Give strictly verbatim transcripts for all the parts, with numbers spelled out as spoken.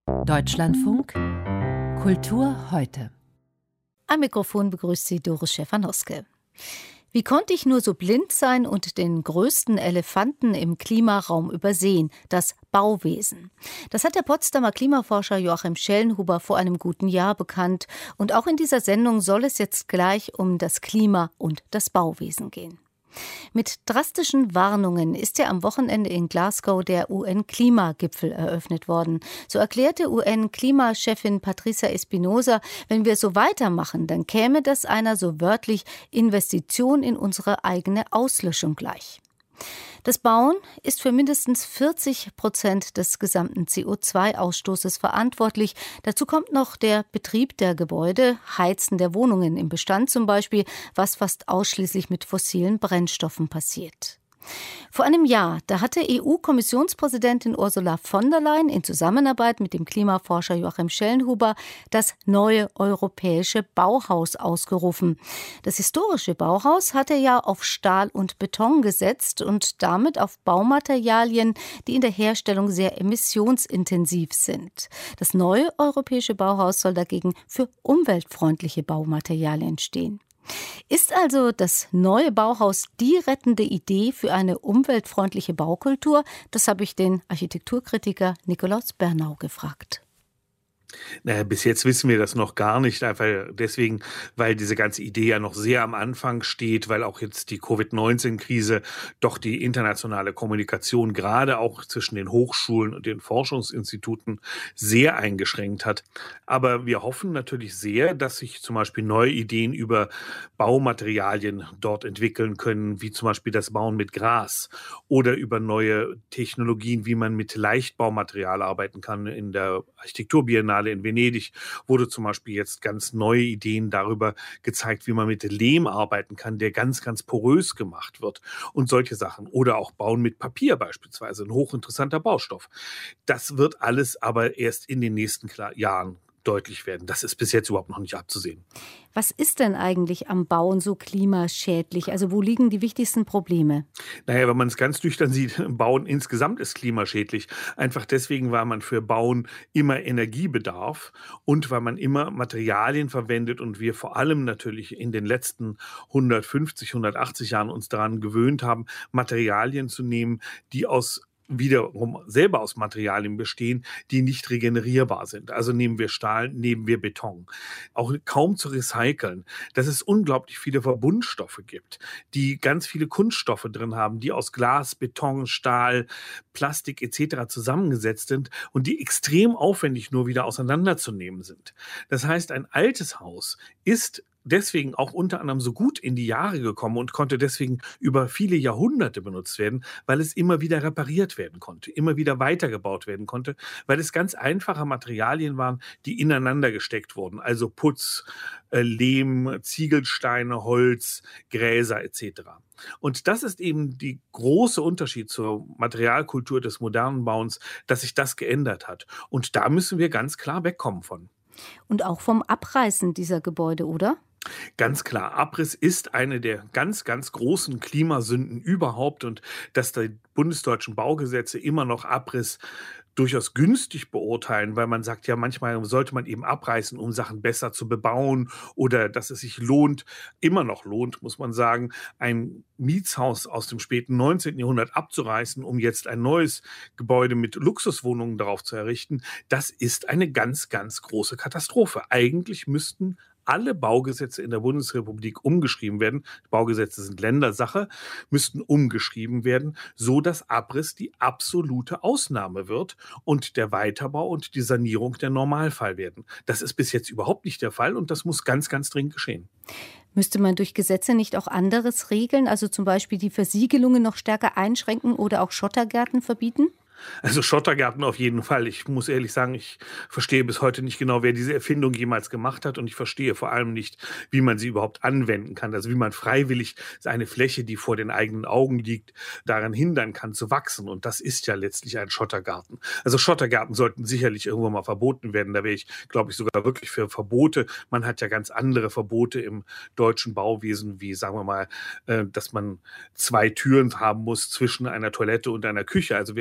Deutschlandfunk Kultur heute. Am Mikrofon begrüßt Sie Doris Schäfer-Noske. Wie konnte ich nur so blind sein und den größten Elefanten im Klimaraum übersehen, das Bauwesen? Das hat der Potsdamer Klimaforscher Joachim Schellenhuber vor einem guten Jahr bekannt. Und auch in dieser Sendung soll es jetzt gleich um das Klima und das Bauwesen gehen. Mit drastischen Warnungen ist ja am Wochenende in Glasgow der U N-Klimagipfel eröffnet worden. So erklärte U N-Klimachefin Patricia Espinosa, wenn wir so weitermachen, dann käme das einer so wörtlich Investition in unsere eigene Auslöschung gleich. Das Bauen ist für mindestens vierzig Prozent des gesamten C O zwei Ausstoßes verantwortlich. Dazu kommt noch der Betrieb der Gebäude, Heizen der Wohnungen im Bestand zum Beispiel, was fast ausschließlich mit fossilen Brennstoffen passiert. Vor einem Jahr, da hatte E U-Kommissionspräsidentin Ursula von der Leyen in Zusammenarbeit mit dem Klimaforscher Joachim Schellenhuber das neue europäische Bauhaus ausgerufen. Das historische Bauhaus hatte ja auf Stahl und Beton gesetzt und damit auf Baumaterialien, die in der Herstellung sehr emissionsintensiv sind. Das neue europäische Bauhaus soll dagegen für umweltfreundliche Baumaterialien stehen. Ist also das neue Bauhaus die rettende Idee für eine umweltfreundliche Baukultur? Das habe ich den Architekturkritiker Nikolaus Bernau gefragt. Naja, bis jetzt wissen wir das noch gar nicht, einfach deswegen, weil diese ganze Idee ja noch sehr am Anfang steht, weil auch jetzt die Covid neunzehn Krise doch die internationale Kommunikation gerade auch zwischen den Hochschulen und den Forschungsinstituten sehr eingeschränkt hat. Aber wir hoffen natürlich sehr, dass sich zum Beispiel neue Ideen über Baumaterialien dort entwickeln können, wie zum Beispiel das Bauen mit Gras oder über neue Technologien, wie man mit Leichtbaumaterial arbeiten kann. In der Architekturbiennale in Venedig wurde zum Beispiel jetzt ganz neue Ideen darüber gezeigt, wie man mit Lehm arbeiten kann, der ganz, ganz porös gemacht wird und solche Sachen. Oder auch Bauen mit Papier beispielsweise, ein hochinteressanter Baustoff. Das wird alles aber erst in den nächsten Jahren deutlich werden. Das ist bis jetzt überhaupt noch nicht abzusehen. Was ist denn eigentlich am Bauen so klimaschädlich? Also wo liegen die wichtigsten Probleme? Naja, wenn man es ganz nüchtern sieht, Bauen insgesamt ist klimaschädlich. Einfach deswegen, weil man für Bauen immer Energie bedarf und weil man immer Materialien verwendet und wir vor allem natürlich in den letzten hundertfünfzig, hundertachtzig Jahren uns daran gewöhnt haben, Materialien zu nehmen, die aus wiederum selber aus Materialien bestehen, die nicht regenerierbar sind. Also nehmen wir Stahl, nehmen wir Beton. Auch kaum zu recyceln, dass es unglaublich viele Verbundstoffe gibt, die ganz viele Kunststoffe drin haben, die aus Glas, Beton, Stahl, Plastik et cetera zusammengesetzt sind und die extrem aufwendig nur wieder auseinanderzunehmen sind. Das heißt, ein altes Haus ist deswegen auch unter anderem so gut in die Jahre gekommen und konnte deswegen über viele Jahrhunderte benutzt werden, weil es immer wieder repariert werden konnte, immer wieder weitergebaut werden konnte, weil es ganz einfache Materialien waren, die ineinander gesteckt wurden, also Putz, äh, Lehm, Ziegelsteine, Holz, Gräser et cetera. Und das ist eben der große Unterschied zur Materialkultur des modernen Bauens, dass sich das geändert hat. Und da müssen wir ganz klar wegkommen von. Und auch vom Abreißen dieser Gebäude, oder? Ganz klar, Abriss ist eine der ganz, ganz großen Klimasünden überhaupt und dass die bundesdeutschen Baugesetze immer noch Abriss durchaus günstig beurteilen, weil man sagt, ja, manchmal sollte man eben abreißen, um Sachen besser zu bebauen oder dass es sich lohnt, immer noch lohnt, muss man sagen, ein Mietshaus aus dem späten neunzehnten Jahrhundert abzureißen, um jetzt ein neues Gebäude mit Luxuswohnungen darauf zu errichten. Das ist eine ganz, ganz große Katastrophe. Eigentlich müssten alle Baugesetze in der Bundesrepublik umgeschrieben werden, Baugesetze sind Ländersache, müssten umgeschrieben werden, so dass Abriss die absolute Ausnahme wird und der Weiterbau und die Sanierung der Normalfall werden. Das ist bis jetzt überhaupt nicht der Fall und das muss ganz, ganz dringend geschehen. Müsste man durch Gesetze nicht auch anderes regeln, also zum Beispiel die Versiegelungen noch stärker einschränken oder auch Schottergärten verbieten? Also Schottergärten auf jeden Fall. Ich muss ehrlich sagen, ich verstehe bis heute nicht genau, wer diese Erfindung jemals gemacht hat und ich verstehe vor allem nicht, wie man sie überhaupt anwenden kann. Also wie man freiwillig eine Fläche, die vor den eigenen Augen liegt, daran hindern kann zu wachsen. Und das ist ja letztlich ein Schottergarten. Also Schottergärten sollten sicherlich irgendwann mal verboten werden. Da wäre ich, glaube ich, sogar wirklich für Verbote. Man hat ja ganz andere Verbote im deutschen Bauwesen, wie sagen wir mal, dass man zwei Türen haben muss zwischen einer Toilette und einer Küche. Also wir akzeptieren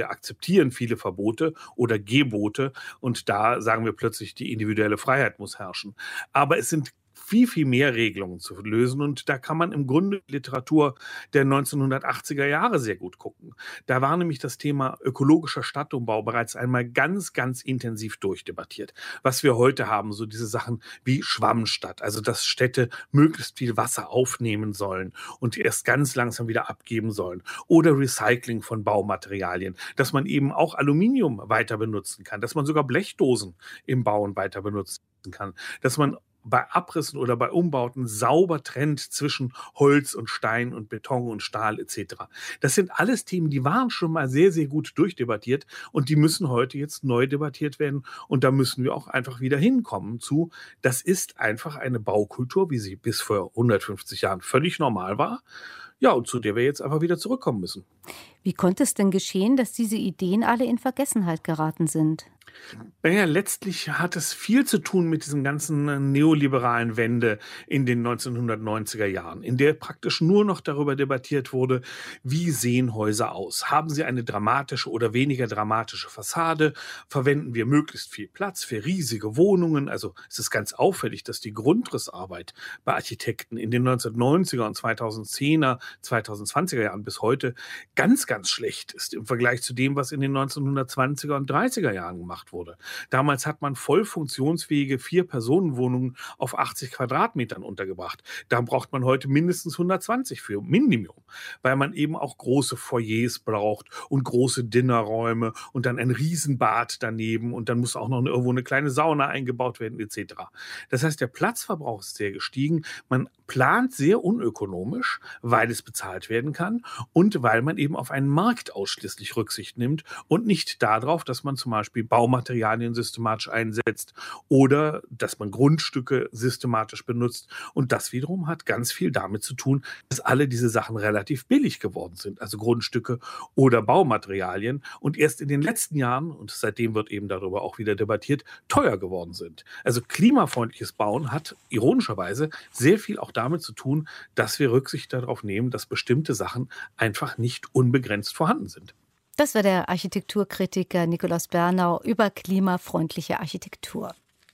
existieren viele Verbote oder Gebote und da sagen wir plötzlich, die individuelle Freiheit muss herrschen. Aber es sind viel, viel mehr Regelungen zu lösen und da kann man im Grunde Literatur der neunzehnhundertachtziger Jahre sehr gut gucken. Da war nämlich das Thema ökologischer Stadtumbau bereits einmal ganz, ganz intensiv durchdebattiert. Was wir heute haben, so diese Sachen wie Schwammstadt, also dass Städte möglichst viel Wasser aufnehmen sollen und erst ganz langsam wieder abgeben sollen. Oder Recycling von Baumaterialien, dass man eben auch Aluminium weiter benutzen kann, dass man sogar Blechdosen im Bauen weiter benutzen kann, dass man bei Abrissen oder bei Umbauten sauber trennt zwischen Holz und Stein und Beton und Stahl et cetera. Das sind alles Themen, die waren schon mal sehr, sehr gut durchdebattiert und die müssen heute jetzt neu debattiert werden und da müssen wir auch einfach wieder hinkommen zu, das ist einfach eine Baukultur, wie sie bis vor hundertfünfzig Jahren völlig normal war, ja, und zu der wir jetzt einfach wieder zurückkommen müssen. Wie konnte es denn geschehen, dass diese Ideen alle in Vergessenheit geraten sind? Naja, letztlich hat es viel zu tun mit diesen ganzen äh, neoliberalen Wende in den neunzehnhundertneunziger Jahren, in der praktisch nur noch darüber debattiert wurde, wie sehen Häuser aus? Haben sie eine dramatische oder weniger dramatische Fassade? Verwenden wir möglichst viel Platz für riesige Wohnungen? Also es ist ganz auffällig, dass die Grundrissarbeit bei Architekten in den neunzehnhundertneunziger und zweitausendzehner, zweitausendzwanziger Jahren bis heute ganz, ganz schlecht ist im Vergleich zu dem, was in den neunzehnhundertzwanziger und dreißiger Jahren gemacht wurde. Damals hat man voll funktionsfähige Vier-Personen-Wohnungen auf achtzig Quadratmetern untergebracht. Da braucht man heute mindestens hundertzwanzig für, Minimum, weil man eben auch große Foyers braucht und große Dinnerräume und dann ein Riesenbad daneben und dann muss auch noch irgendwo eine kleine Sauna eingebaut werden et cetera. Das heißt, der Platzverbrauch ist sehr gestiegen. Man plant sehr unökonomisch, weil es bezahlt werden kann und weil man eben auf einen Markt ausschließlich Rücksicht nimmt und nicht darauf, dass man zum Beispiel Baumaterialien systematisch einsetzt oder dass man Grundstücke systematisch benutzt. Und das wiederum hat ganz viel damit zu tun, dass alle diese Sachen relativ billig geworden sind, also Grundstücke oder Baumaterialien und erst in den letzten Jahren, und seitdem wird eben darüber auch wieder debattiert, teuer geworden sind. Also klimafreundliches Bauen hat ironischerweise sehr viel auch damit zu tun, dass wir Rücksicht darauf nehmen, dass bestimmte Sachen einfach nicht unbegrenzt vorhanden sind. Das war der Architekturkritiker Nikolaus Bernau über klimafreundliche Architektur.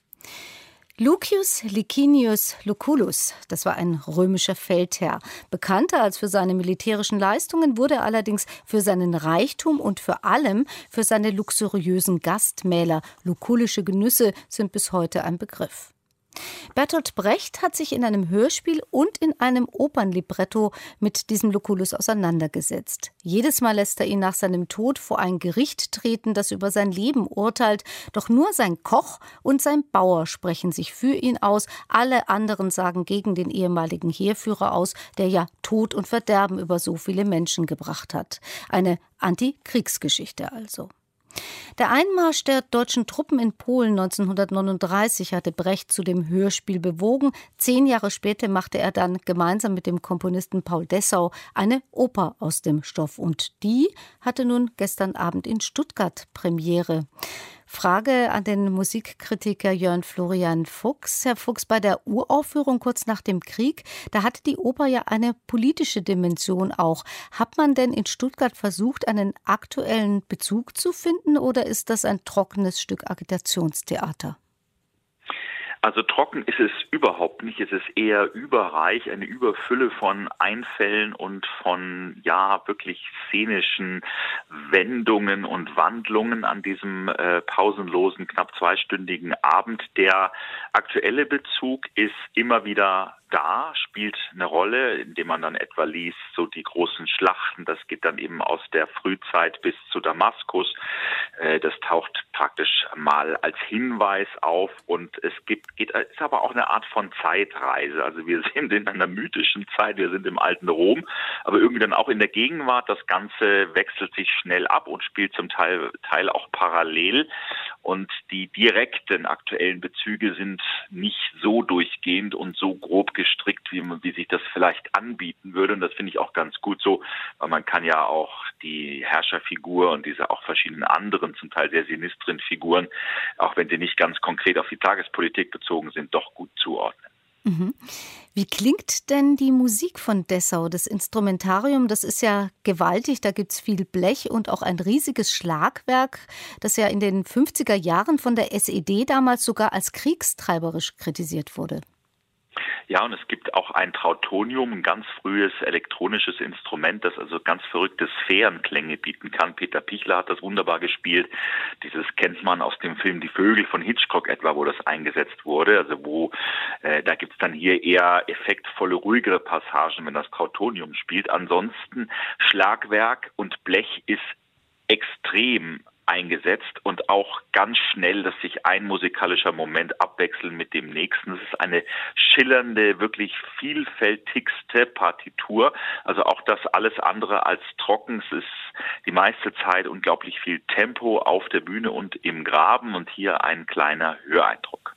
Lucius Licinius Lucullus, das war ein römischer Feldherr. Bekannter als für seine militärischen Leistungen wurde er allerdings für seinen Reichtum und vor allem für seine luxuriösen Gastmähler. Lucullische Genüsse sind bis heute ein Begriff. Bertolt Brecht hat sich in einem Hörspiel und in einem Opernlibretto mit diesem Lucullus auseinandergesetzt. Jedes Mal lässt er ihn nach seinem Tod vor ein Gericht treten, das über sein Leben urteilt. Doch nur sein Koch und sein Bauer sprechen sich für ihn aus. Alle anderen sagen gegen den ehemaligen Heerführer aus, der ja Tod und Verderben über so viele Menschen gebracht hat. Eine Antikriegsgeschichte also. Der Einmarsch der deutschen Truppen in Polen neunzehnhundertneununddreißig hatte Brecht zu dem Hörspiel bewogen. Zehn Jahre später machte er dann gemeinsam mit dem Komponisten Paul Dessau eine Oper aus dem Stoff. Und die hatte nun gestern Abend in Stuttgart Premiere. Frage an den Musikkritiker Jörn Florian Fuchs. Herr Fuchs, bei der Uraufführung kurz nach dem Krieg, da hatte die Oper ja eine politische Dimension auch. Hat man denn in Stuttgart versucht, einen aktuellen Bezug zu finden oder ist das ein trockenes Stück Agitationstheater? Also trocken ist es überhaupt nicht. Es ist eher überreich, eine Überfülle von Einfällen und von, ja, wirklich szenischen Wendungen und Wandlungen an diesem äh, pausenlosen, knapp zweistündigen Abend. Der aktuelle Bezug ist immer wieder da, spielt eine Rolle, indem man dann etwa liest, so die großen Schlachten, das geht dann eben aus der Frühzeit bis zu Damaskus. Äh, das taucht praktisch mal als Hinweis auf und es gibt, geht, ist aber auch eine Art von Zeitreise. Also wir sind in einer mythischen Zeit, wir sind im alten Rom, aber irgendwie dann auch in der Gegenwart. Das Ganze wechselt sich schnell ab und spielt zum Teil, Teil auch parallel und die direkten aktuellen Bezüge sind nicht so durchgehend und so grob gestrickt, wie, man, wie sich das vielleicht anbieten würde. Und das finde ich auch ganz gut so, weil man kann ja auch die Herrscherfigur und diese auch verschiedenen anderen, zum Teil sehr sinistren Figuren, auch wenn sie nicht ganz konkret auf die Tagespolitik bezogen sind, doch gut zuordnen. Mhm. Wie klingt denn die Musik von Dessau? Das Instrumentarium, das ist ja gewaltig, da gibt es viel Blech und auch ein riesiges Schlagwerk, das ja in den fünfziger Jahren von der S E D damals sogar als kriegstreiberisch kritisiert wurde. Ja, und es gibt auch ein Trautonium, ein ganz frühes elektronisches Instrument, das also ganz verrückte Sphärenklänge bieten kann. Peter Pichler hat das wunderbar gespielt. Dieses kennt man aus dem Film Die Vögel von Hitchcock etwa, wo das eingesetzt wurde. Also wo, äh, da gibt's dann hier eher effektvolle, ruhigere Passagen, wenn das Trautonium spielt. Ansonsten Schlagwerk und Blech ist extrem eingesetzt und auch ganz schnell, dass sich ein musikalischer Moment abwechselt mit dem nächsten. Es ist eine schillernde, wirklich vielfältigste Partitur. Also auch das alles andere als trocken. Es ist die meiste Zeit unglaublich viel Tempo auf der Bühne und im Graben. Und hier ein kleiner Höreindruck.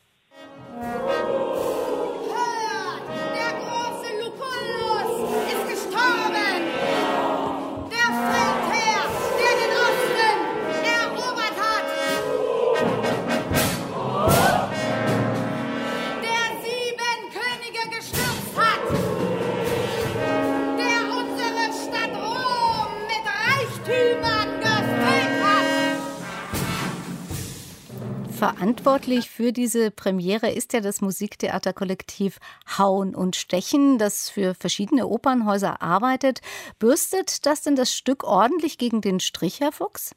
Verantwortlich für diese Premiere ist ja das Musiktheaterkollektiv Hauen und Stechen, das für verschiedene Opernhäuser arbeitet. Bürstet das denn das Stück ordentlich gegen den Strich, Herr Fuchs?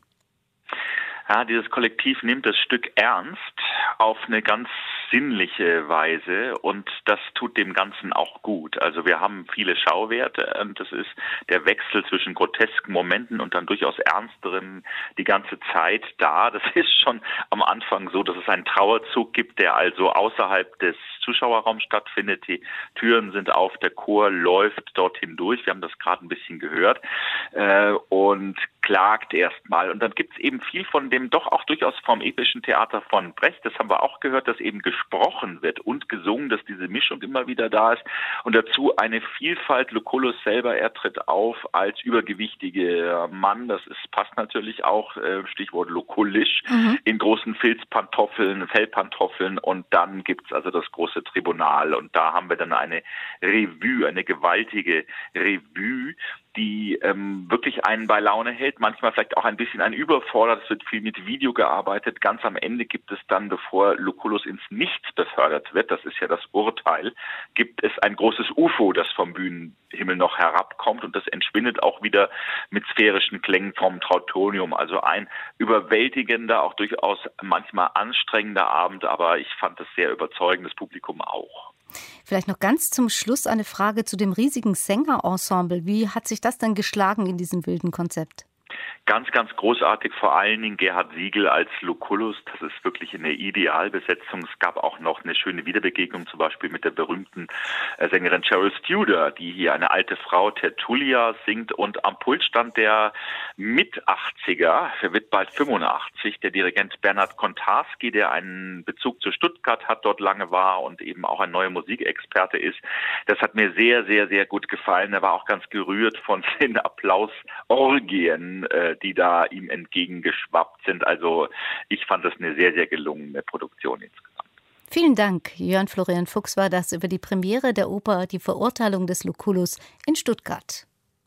Ja, dieses Kollektiv nimmt das Stück ernst auf eine ganz sinnliche Weise und das tut dem Ganzen auch gut. Also wir haben viele Schauwerte und das ist der Wechsel zwischen grotesken Momenten und dann durchaus ernsteren die ganze Zeit da. Das ist schon am Anfang so, dass es einen Trauerzug gibt, der also außerhalb des Zuschauerraums stattfindet. Die Türen sind auf, der Chor läuft dorthin durch. Wir haben das gerade ein bisschen gehört äh, und klagt erstmal. Und dann gibt es eben viel von dem doch auch durchaus vom epischen Theater von Brecht. Das haben wir auch gehört, dass eben gesprochen wird und gesungen, dass diese Mischung immer wieder da ist. Und dazu eine Vielfalt. Lucullus selber, er tritt auf als übergewichtiger Mann. Das ist, passt natürlich auch, äh, Stichwort lukullisch, mhm. in großen Filzpantoffeln, Fellpantoffeln. Und dann gibt's also das große Tribunal. Und da haben wir dann eine Revue, eine gewaltige Revue, die ähm, wirklich einen bei Laune hält, manchmal vielleicht auch ein bisschen einen überfordert. Es wird viel mit Video gearbeitet. Ganz am Ende gibt es dann, bevor Lucullus ins Nichts befördert wird, das ist ja das Urteil, gibt es ein großes U F O, das vom Bühnenhimmel noch herabkommt und das entschwindet auch wieder mit sphärischen Klängen vom Trautonium. Also ein überwältigender, auch durchaus manchmal anstrengender Abend, aber ich fand es sehr überzeugend, das Publikum auch. Vielleicht noch ganz zum Schluss eine Frage zu dem riesigen Sängerensemble. Wie hat sich das denn geschlagen in diesem wilden Konzept? Ganz, ganz großartig, vor allen Dingen Gerhard Siegel als Lucullus. Das ist wirklich eine Idealbesetzung. Es gab auch noch eine schöne Wiederbegegnung, zum Beispiel mit der berühmten äh, Sängerin Cheryl Studer, die hier eine alte Frau, Tertulia, singt. Und am Pult stand der Mit-achtziger, er wird bald fünfundachtzig, der Dirigent Bernhard Kontarski, der einen Bezug zu Stuttgart hat, dort lange war und eben auch ein neuer Musikexperte ist. Das hat mir sehr, sehr, sehr gut gefallen. Er war auch ganz gerührt von den Applausorgien, äh, die da ihm entgegengeschwappt sind. Also ich fand das eine sehr, sehr gelungene Produktion insgesamt. Vielen Dank. Jörn Florian Fuchs war das über die Premiere der Oper Die Verurteilung des Lucullus in Stuttgart.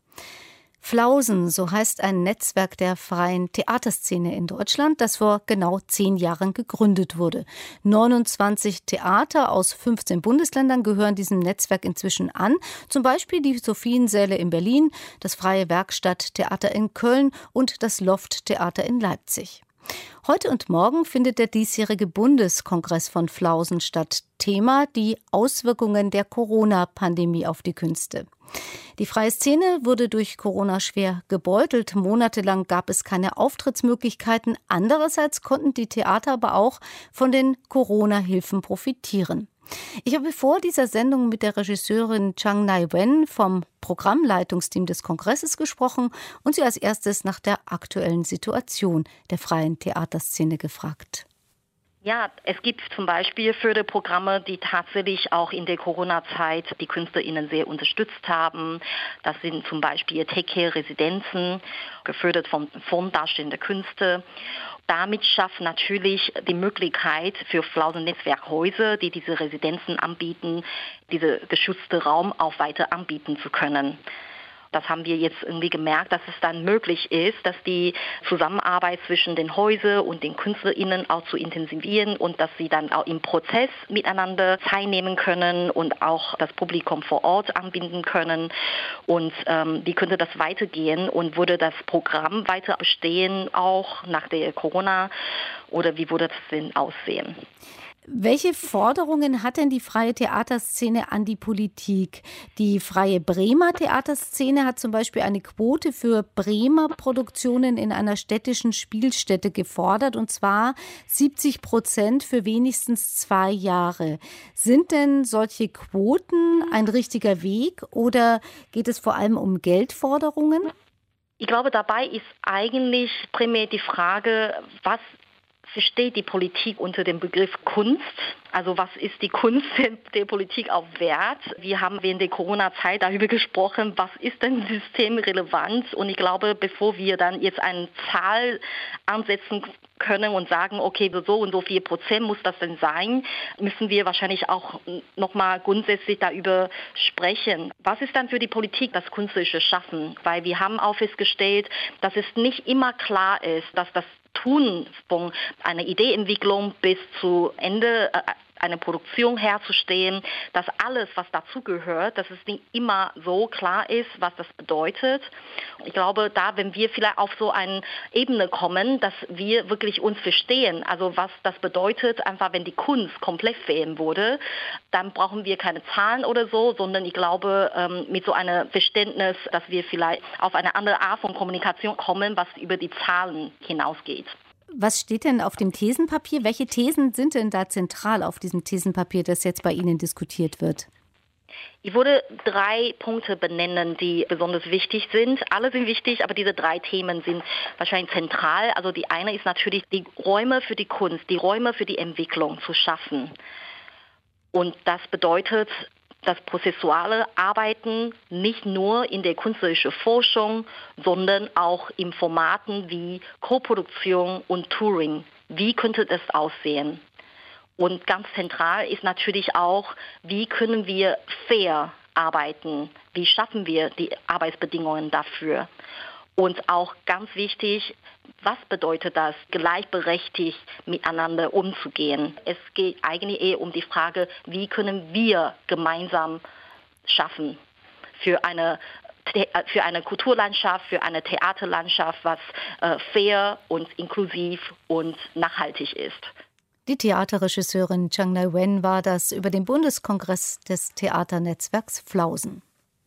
Flausen, so heißt ein Netzwerk der freien Theaterszene in Deutschland, das vor genau zehn Jahren gegründet wurde. neunundzwanzig Theater aus fünfzehn Bundesländern gehören diesem Netzwerk inzwischen an. Zum Beispiel die Sophiensäle in Berlin, das Freie Werkstatttheater in Köln und das Loft-Theater in Leipzig. Heute und morgen findet der diesjährige Bundeskongress von Flausen statt. Thema: die Auswirkungen der Corona-Pandemie auf die Künste. Die freie Szene wurde durch Corona schwer gebeutelt. Monatelang gab es keine Auftrittsmöglichkeiten. Andererseits konnten die Theater aber auch von den Corona-Hilfen profitieren. Ich habe vor dieser Sendung mit der Regisseurin Chang Nai-Wen vom Programmleitungsteam des Kongresses gesprochen und sie als erstes nach der aktuellen Situation der freien Theaterszene gefragt. Ja, es gibt zum Beispiel Förderprogramme, die tatsächlich auch in der Corona-Zeit die KünstlerInnen sehr unterstützt haben. Das sind zum Beispiel Take-Care-Residenzen, gefördert vom Fonds Darstellende Künste. Damit schafft natürlich die Möglichkeit für Flausen-Netzwerkhäuser, die diese Residenzen anbieten, diese geschützte Raum auch weiter anbieten zu können. Das haben wir jetzt irgendwie gemerkt, dass es dann möglich ist, dass die Zusammenarbeit zwischen den Häusern und den KünstlerInnen auch zu intensivieren und dass sie dann auch im Prozess miteinander teilnehmen können und auch das Publikum vor Ort anbinden können. Und ähm, wie könnte das weitergehen und würde das Programm weiter bestehen, auch nach der Corona, oder wie würde das denn aussehen? Welche Forderungen hat denn die freie Theaterszene an die Politik? Die freie Bremer Theaterszene hat zum Beispiel eine Quote für Bremer Produktionen in einer städtischen Spielstätte gefordert, und zwar siebzig Prozent für wenigstens zwei Jahre. Sind denn solche Quoten ein richtiger Weg oder geht es vor allem um Geldforderungen? Ich glaube, dabei ist eigentlich primär die Frage, was versteht die Politik unter dem Begriff Kunst? Also was ist die Kunst der Politik auch wert? Wir haben während der Corona-Zeit darüber gesprochen, was ist denn systemrelevant? Und ich glaube, bevor wir dann jetzt eine Zahl ansetzen können und sagen, okay, so und so viel Prozent muss das denn sein, müssen wir wahrscheinlich auch nochmal grundsätzlich darüber sprechen. Was ist dann für die Politik das künstlerische Schaffen? Weil wir haben auch festgestellt, dass es nicht immer klar ist, dass das Tun von einer Ideeentwicklung bis zu Ende äh, eine Produktion herzustellen, dass alles, was dazugehört, dass es nicht immer so klar ist, was das bedeutet. Ich glaube, da, wenn wir vielleicht auf so eine Ebene kommen, dass wir wirklich uns verstehen, also was das bedeutet, einfach wenn die Kunst komplett fehlen würde, dann brauchen wir keine Zahlen oder so, sondern ich glaube, mit so einem Verständnis, dass wir vielleicht auf eine andere Art von Kommunikation kommen, was über die Zahlen hinausgeht. Was steht denn auf dem Thesenpapier? Welche Thesen sind denn da zentral auf diesem Thesenpapier, das jetzt bei Ihnen diskutiert wird? Ich würde drei Punkte benennen, die besonders wichtig sind. Alle sind wichtig, aber diese drei Themen sind wahrscheinlich zentral. Also die eine ist natürlich, die Räume für die Kunst, die Räume für die Entwicklung zu schaffen. Und das bedeutet, das prozessuale Arbeiten nicht nur in der künstlerischen Forschung, sondern auch in Formaten wie Koproduktion und Touring. Wie könnte das aussehen? Und ganz zentral ist natürlich auch, wie können wir fair arbeiten? Wie schaffen wir die Arbeitsbedingungen dafür? Und auch ganz wichtig, was bedeutet das, gleichberechtigt miteinander umzugehen? Es geht eigentlich eher um die Frage, wie können wir gemeinsam schaffen für eine, für eine Kulturlandschaft, für eine Theaterlandschaft, was äh, fair und inklusiv und nachhaltig ist. Die Theaterregisseurin Chang Nai-Wen war das über den Bundeskongress des Theaternetzwerks Flausen.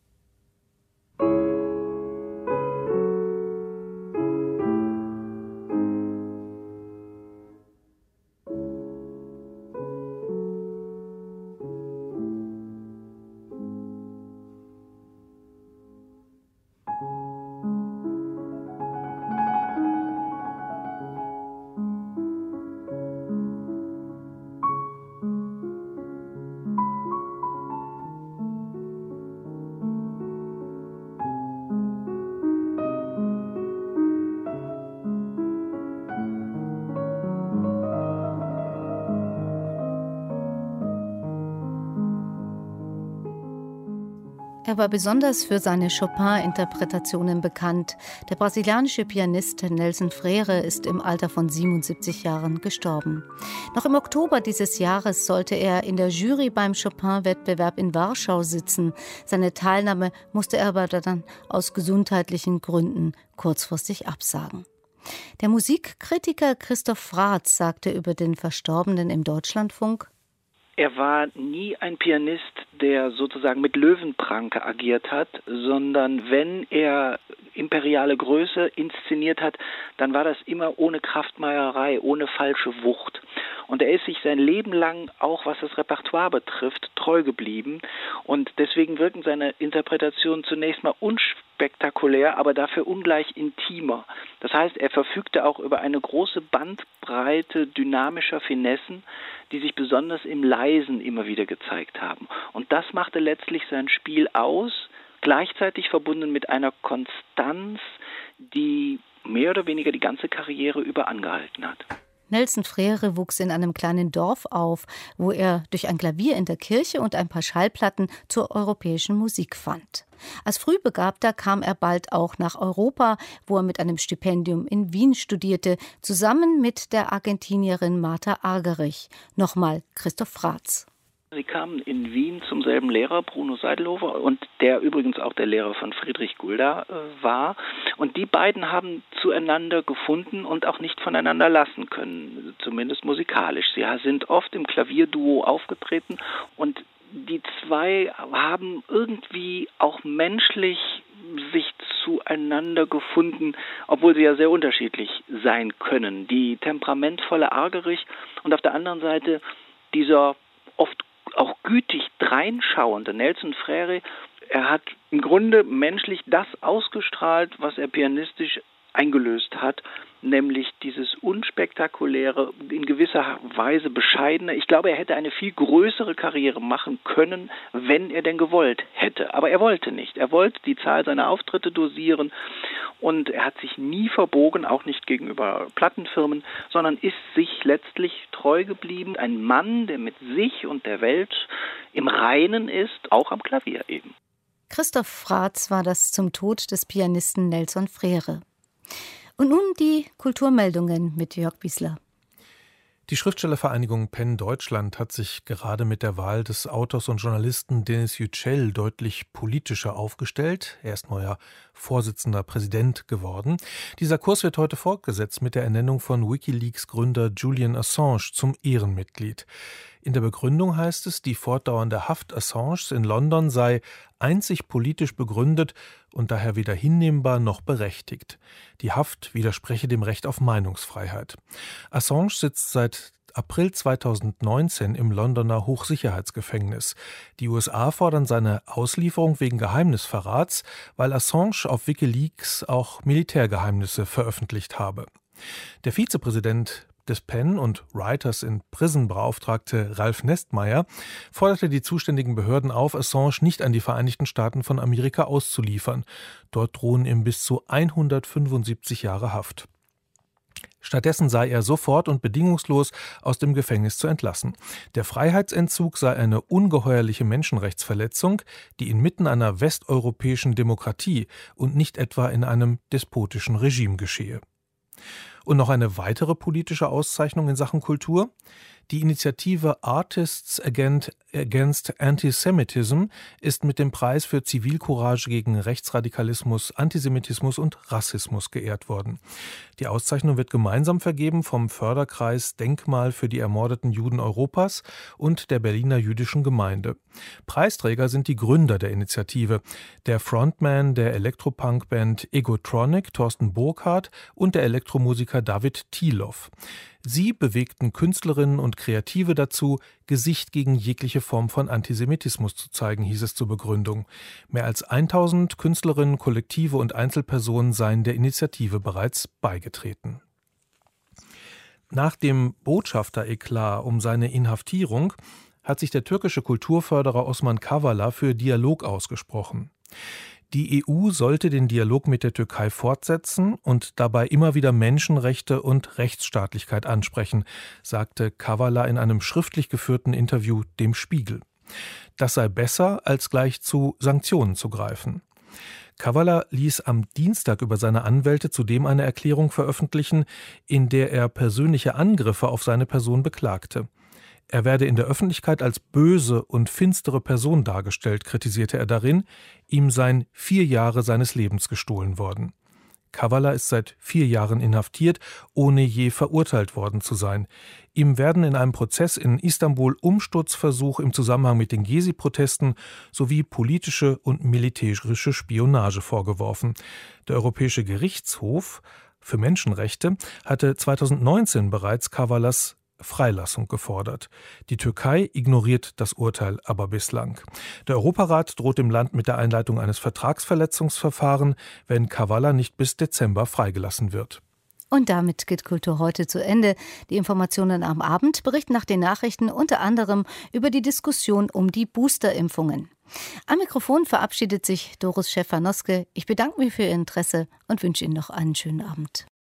Er war besonders für seine Chopin-Interpretationen bekannt. Der brasilianische Pianist Nelson Freire ist im Alter von siebenundsiebzig Jahren gestorben. Noch im Oktober dieses Jahres sollte er in der Jury beim Chopin-Wettbewerb in Warschau sitzen. Seine Teilnahme musste er aber dann aus gesundheitlichen Gründen kurzfristig absagen. Der Musikkritiker Christoph Fratz sagte über den Verstorbenen im Deutschlandfunk: Er war nie ein Pianist, der sozusagen mit Löwenpranke agiert hat, sondern wenn er imperiale Größe inszeniert hat, dann war das immer ohne Kraftmeierei, ohne falsche Wucht. Und er ist sich sein Leben lang, auch was das Repertoire betrifft, treu geblieben. Und deswegen wirken seine Interpretationen zunächst mal unspektakulär, aber dafür ungleich intimer. Das heißt, er verfügte auch über eine große Bandbreite dynamischer Finessen, die sich besonders im Leisen immer wieder gezeigt haben. Und das machte letztlich sein Spiel aus, gleichzeitig verbunden mit einer Konstanz, die mehr oder weniger die ganze Karriere über angehalten hat. Nelson Frère wuchs in einem kleinen Dorf auf, wo er durch ein Klavier in der Kirche und ein paar Schallplatten zur europäischen Musik fand. Als Frühbegabter kam er bald auch nach Europa, wo er mit einem Stipendium in Wien studierte, zusammen mit der Argentinierin Martha Argerich. Nochmal Christoph Fraatz. Sie kamen in Wien zum selben Lehrer, Bruno Seidelhofer, und der übrigens auch der Lehrer von Friedrich Gulda äh, war. Und die beiden haben zueinander gefunden und auch nicht voneinander lassen können, zumindest musikalisch. Sie sind oft im Klavierduo aufgetreten und die zwei haben irgendwie auch menschlich sich zueinander gefunden, obwohl sie ja sehr unterschiedlich sein können. Die temperamentvolle Argerich und auf der anderen Seite dieser oft auch gütig dreinschauende Nelson Frère. Er hat im Grunde menschlich das ausgestrahlt, was er pianistisch eingelöst hat, nämlich dieses unspektakuläre, in gewisser Weise bescheidene. Ich glaube, er hätte eine viel größere Karriere machen können, wenn er denn gewollt hätte. Aber er wollte nicht. Er wollte die Zahl seiner Auftritte dosieren und er hat sich nie verbogen, auch nicht gegenüber Plattenfirmen, sondern ist sich letztlich treu geblieben. Ein Mann, der mit sich und der Welt im Reinen ist, auch am Klavier eben. Christoph Fraatz war das zum Tod des Pianisten Nelson Frère. Und nun die Kulturmeldungen mit Jörg Biesler. Die Schriftstellervereinigung Penn Deutschland hat sich gerade mit der Wahl des Autors und Journalisten Denis Yücel deutlich politischer aufgestellt. Er ist neuer Vorsitzender Präsident geworden. Dieser Kurs wird heute fortgesetzt mit der Ernennung von WikiLeaks-Gründer Julian Assange zum Ehrenmitglied. In der Begründung heißt es, die fortdauernde Haft Assanges in London sei einzig politisch begründet und daher weder hinnehmbar noch berechtigt. Die Haft widerspreche dem Recht auf Meinungsfreiheit. Assange sitzt seit April zweitausendneunzehn im Londoner Hochsicherheitsgefängnis. Die U S A fordern seine Auslieferung wegen Geheimnisverrats, weil Assange auf WikiLeaks auch Militärgeheimnisse veröffentlicht habe. Der Vizepräsident des Penn und Writers in Prison Beauftragte Ralf Nestmeier forderte die zuständigen Behörden auf, Assange nicht an die Vereinigten Staaten von Amerika auszuliefern. Dort drohen ihm bis zu hundertfünfundsiebzig Jahre Haft. Stattdessen sei er sofort und bedingungslos aus dem Gefängnis zu entlassen. Der Freiheitsentzug sei eine ungeheuerliche Menschenrechtsverletzung, die inmitten einer westeuropäischen Demokratie und nicht etwa in einem despotischen Regime geschehe. Und noch eine weitere politische Auszeichnung in Sachen Kultur. Die Initiative Artists Against Antisemitism ist mit dem Preis für Zivilcourage gegen Rechtsradikalismus, Antisemitismus und Rassismus geehrt worden. Die Auszeichnung wird gemeinsam vergeben vom Förderkreis Denkmal für die ermordeten Juden Europas und der Berliner Jüdischen Gemeinde. Preisträger sind die Gründer der Initiative, der Frontman der Elektropunk-Band Egotronic, Thorsten Burkhardt, und der Elektromusiker David Thiloff. Sie bewegten Künstlerinnen und Kreative dazu, Gesicht gegen jegliche Form von Antisemitismus zu zeigen, hieß es zur Begründung. Mehr als tausend Künstlerinnen, Kollektive und Einzelpersonen seien der Initiative bereits beigetreten. Nach dem Botschafter-Eklat um seine Inhaftierung hat sich der türkische Kulturförderer Osman Kavala für Dialog ausgesprochen. Die E U sollte den Dialog mit der Türkei fortsetzen und dabei immer wieder Menschenrechte und Rechtsstaatlichkeit ansprechen, sagte Kavala in einem schriftlich geführten Interview dem Spiegel. Das sei besser, als gleich zu Sanktionen zu greifen. Kavala ließ am Dienstag über seine Anwälte zudem eine Erklärung veröffentlichen, in der er persönliche Angriffe auf seine Person beklagte. Er werde in der Öffentlichkeit als böse und finstere Person dargestellt, kritisierte er darin. Ihm seien vier Jahre seines Lebens gestohlen worden. Kavala ist seit vier Jahren inhaftiert, ohne je verurteilt worden zu sein. Ihm werden in einem Prozess in Istanbul Umsturzversuch im Zusammenhang mit den Gezi-Protesten sowie politische und militärische Spionage vorgeworfen. Der Europäische Gerichtshof für Menschenrechte hatte zweitausendneunzehn bereits Kavalas Freilassung gefordert. Die Türkei ignoriert das Urteil aber bislang. Der Europarat droht dem Land mit der Einleitung eines Vertragsverletzungsverfahrens, wenn Kavala nicht bis Dezember freigelassen wird. Und damit geht Kultur heute zu Ende. Die Informationen am Abend berichten nach den Nachrichten unter anderem über die Diskussion um die Boosterimpfungen. Am Mikrofon verabschiedet sich Doris Schäfer-Noske. Ich bedanke mich für Ihr Interesse und wünsche Ihnen noch einen schönen Abend.